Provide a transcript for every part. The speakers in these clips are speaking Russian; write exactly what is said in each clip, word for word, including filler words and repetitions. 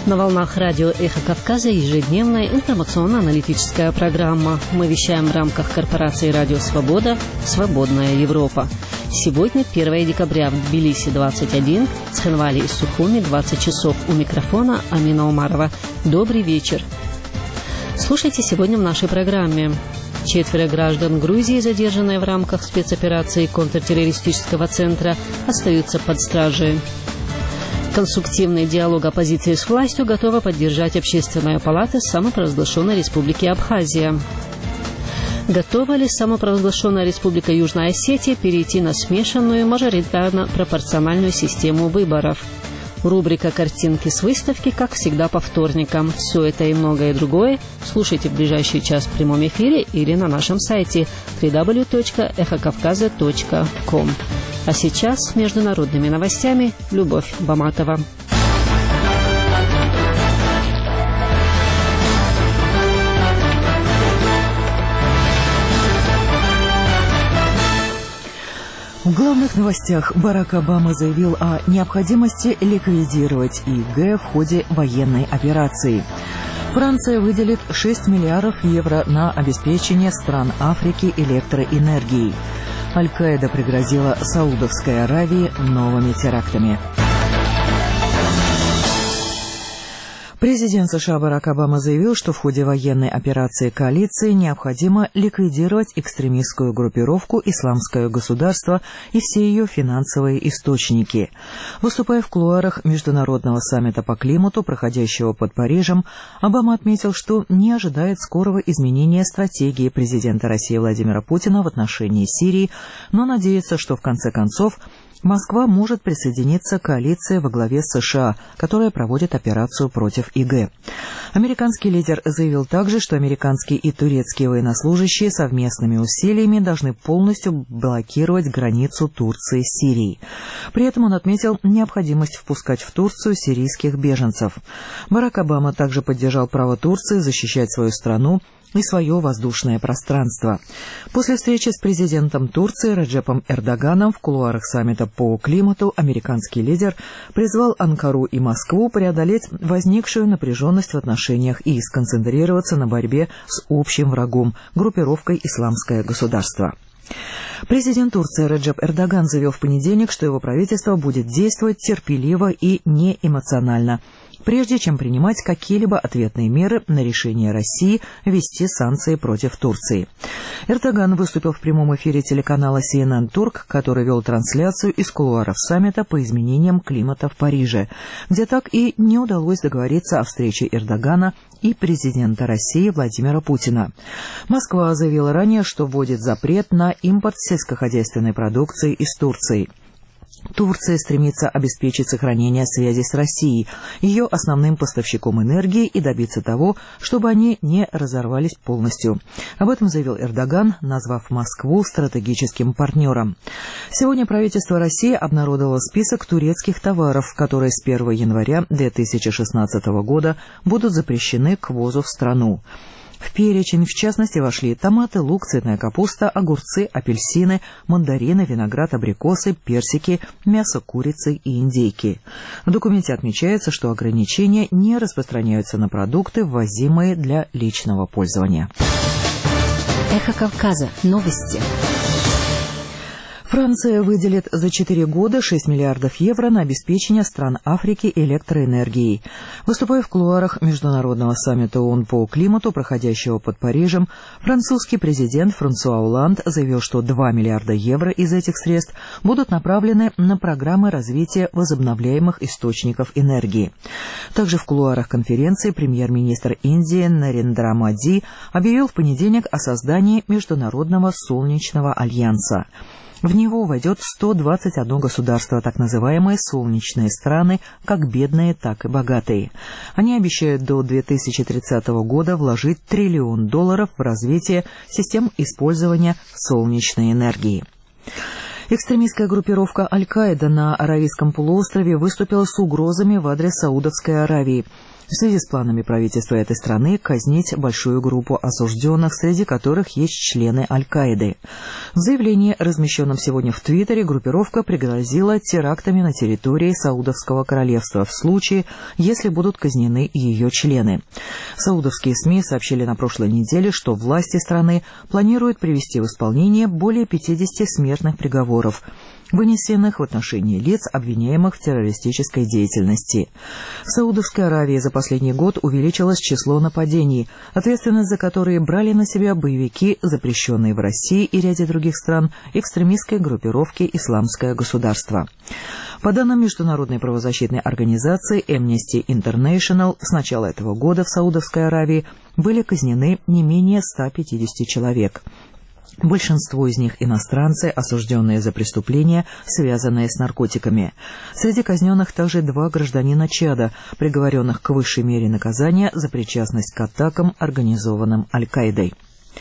На волнах радио «Эхо Кавказа» ежедневная информационно-аналитическая программа. Мы вещаем в рамках корпорации «Радио Свобода» «Свободная Европа». Сегодня первое декабря в Тбилиси двадцать один, Цхинвале и Сухуми двадцать часов. У микрофона Амина Умарова. Добрый вечер. Слушайте сегодня в нашей программе. Четверо граждан Грузии, задержанные в рамках спецоперации контртеррористического центра, остаются под стражей. Конструктивный диалог оппозиции с властью готова поддержать Общественная палата самопровозглашенной Республики Абхазия. Готова ли самопровозглашенная Республика Южная Осетия перейти на смешанную мажоритарно-пропорциональную систему выборов? Рубрика «Картинки с выставки», как всегда, по вторникам. Все это и многое другое слушайте в ближайший час в прямом эфире или на нашем сайте дабл ю дабл ю дабл ю точка эхо кавказа точка ком. А сейчас с международными новостями Любовь Баматова. В главных новостях Барак Обама заявил о необходимости ликвидировать ИГ в ходе военной операции. Франция выделит шесть миллиардов евро на обеспечение стран Африки электроэнергией. Аль-Каида пригрозила Саудовской Аравии новыми терактами. Президент США Барак Обама заявил, что в ходе военной операции коалиции необходимо ликвидировать экстремистскую группировку «Исламское государство» и все ее финансовые источники. Выступая в кулуарах международного саммита по климату, проходящего под Парижем, Обама отметил, что не ожидает скорого изменения стратегии президента России Владимира Путина в отношении Сирии, но надеется, что в конце концов Москва может присоединиться к коалиции во главе с США, которая проводит операцию против ИГ. Американский лидер заявил также, что американские и турецкие военнослужащие совместными усилиями должны полностью блокировать границу Турции с Сирией. При этом он отметил необходимость впускать в Турцию сирийских беженцев. Барак Обама также поддержал право Турции защищать свою страну и свое воздушное пространство. После встречи с президентом Турции Реджепом Эрдоганом в кулуарах саммита по климату американский лидер призвал Анкару и Москву преодолеть возникшую напряженность в отношениях и сконцентрироваться на борьбе с общим врагом – группировкой «Исламское государство». Президент Турции Реджеп Эрдоган заявил в понедельник, что его правительство будет действовать терпеливо и неэмоционально, прежде чем принимать какие-либо ответные меры на решение России ввести санкции против Турции. Эрдоган выступил в прямом эфире телеканала си эн эн Турк, который вел трансляцию из кулуаров саммита по изменениям климата в Париже, где так и не удалось договориться о встрече Эрдогана и президента России Владимира Путина. Москва заявила ранее, что вводит запрет на импорт сельскохозяйственной продукции из Турции. Турция стремится обеспечить сохранение связи с Россией, ее основным поставщиком энергии, и добиться того, чтобы они не разорвались полностью. Об этом заявил Эрдоган, назвав Москву стратегическим партнером. Сегодня правительство России обнародовало список турецких товаров, которые с первого января две тысячи шестнадцатого года будут запрещены к ввозу в страну. В перечень, в частности, вошли томаты, лук, цветная капуста, огурцы, апельсины, мандарины, виноград, абрикосы, персики, мясо курицы и индейки. В документе отмечается, что ограничения не распространяются на продукты, ввозимые для личного пользования. Эхо Кавказа. Новости. Франция выделит за четыре года шесть миллиардов евро на обеспечение стран Африки электроэнергией. Выступая в кулуарах международного саммита ООН по климату, проходящего под Парижем, французский президент Франсуа Олланд заявил, что два миллиарда евро из этих средств будут направлены на программы развития возобновляемых источников энергии. Также в кулуарах конференции премьер-министр Индии Нарендра Моди объявил в понедельник о создании Международного солнечного альянса. В него войдет сто двадцать одно государство, так называемые солнечные страны, как бедные, так и богатые. Они обещают до две тысячи тридцатого года вложить триллион долларов в развитие систем использования солнечной энергии. Экстремистская группировка Аль-Каида на Аравийском полуострове выступила с угрозами в адрес Саудовской Аравии. в связи с планами правительства этой страны казнить большую группу осужденных, среди которых есть члены Аль-Каиды. В заявлении, размещенном сегодня в Твиттере, группировка пригрозила терактами на территории Саудовского королевства в случае, если будут казнены ее члены. Саудовские СМИ сообщили на прошлой неделе, что власти страны планируют привести в исполнение более пятидесяти смертных приговоров, вынесенных в отношении лиц, обвиняемых в террористической деятельности. В Саудовской Аравии за последний год увеличилось число нападений, ответственность за которые брали на себя боевики, запрещенные в России и ряде других стран, экстремистской группировки «Исламское государство». По данным международной правозащитной организации Amnesty International, с начала этого года в Саудовской Аравии были казнены не менее ста пятидесяти человек. Большинство из них иностранцы, осужденные за преступления, связанные с наркотиками. Среди казненных также два гражданина Чада, приговоренных к высшей мере наказания за причастность к атакам, организованным Аль-Каидой.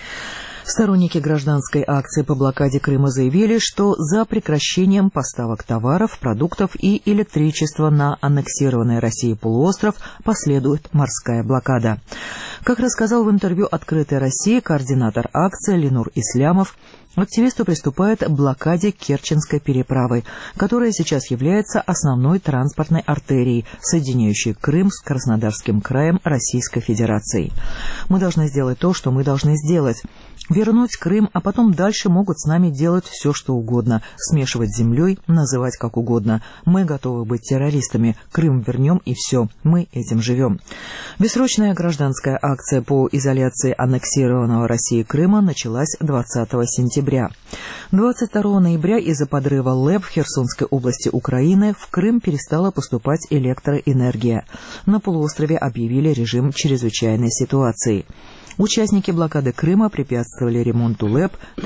Сторонники гражданской акции по блокаде Крыма заявили, что за прекращением поставок товаров, продуктов и электричества на аннексированный Россией полуостров последует морская блокада. Как рассказал в интервью «Открытой России» координатор акции Ленур Ислямов, активисты приступают к блокаде Керченской переправы, которая сейчас является основной транспортной артерией, соединяющей Крым с Краснодарским краем Российской Федерации. Мы должны сделать то, что мы должны сделать. Вернуть Крым, а потом дальше могут с нами делать все, что угодно, смешивать с землей, называть как угодно. Мы готовы быть террористами. Крым вернем и все. Мы этим живем. Бессрочная гражданская акция по изоляции аннексированного Россией Крыма началась двадцатого сентября. двадцать второго ноября из-за подрыва ЛЭП в Херсонской области Украины в Крым перестала поступать электроэнергия. На полуострове объявили режим чрезвычайной ситуации. Участники блокады Крыма препятствовали ремонту ЛЭП,